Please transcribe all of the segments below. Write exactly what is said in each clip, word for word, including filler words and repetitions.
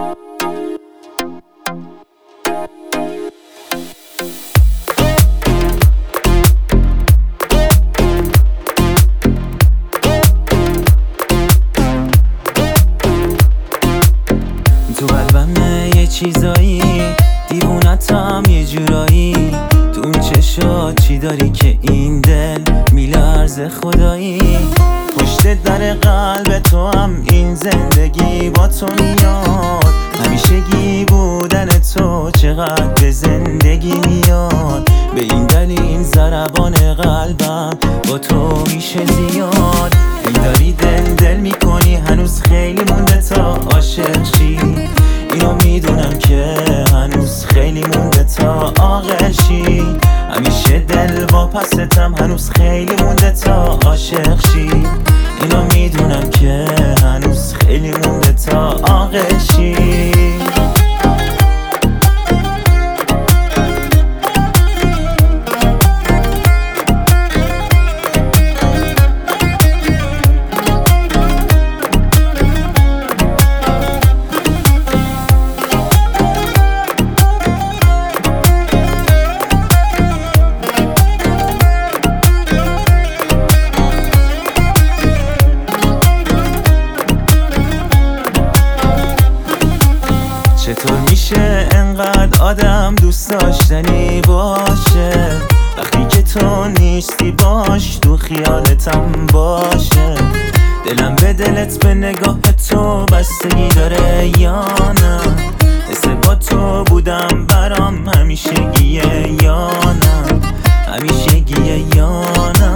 تو قلبمه یه چیزایی دیوونتم یه جورایی، تو اون چشات چی داری که این دل میلرزه خدایی. پشت در قلب تو هم این زندگی با تو میاد، همیشگی بودن تو چقدر به زندگی میاد. به این دلیل ضربان قلبم با تو میشه زیاد. ای داری دل دل میکنی هنوز خیلی مونده تا عاشق شی، اینو میدونم که هنوز خیلی مونده تا عاقل شی. همیشه دل واپستم هنوز خیلی مونده تا عاشق شی، اینو میدونم که هنوز خیلی مونده تا عاقل شی. چطور میشه انقدر آدم دوست داشتنی باشه، وقتی که تو نیستی باش تو خیالتم باشه. دلم به دلت به نگاه تو بستگی داره یا نه، حس با تو بودم برام همیشگیه یا نه، همیشگیه یا نه.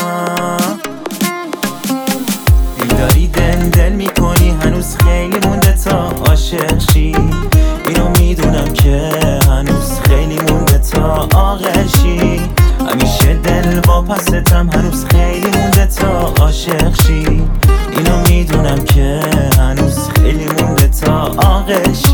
ای داری دل دل میکنی هنوز خیلی مونده تا عاشق شی، اینو میدونم که هنوز خیلی مونده تا عاقل شی. همیشه دل واپستم هنوز خیلی مونده تا عاشق شی، اینو میدونم که هنوز خیلی مونده تا عاقل شی.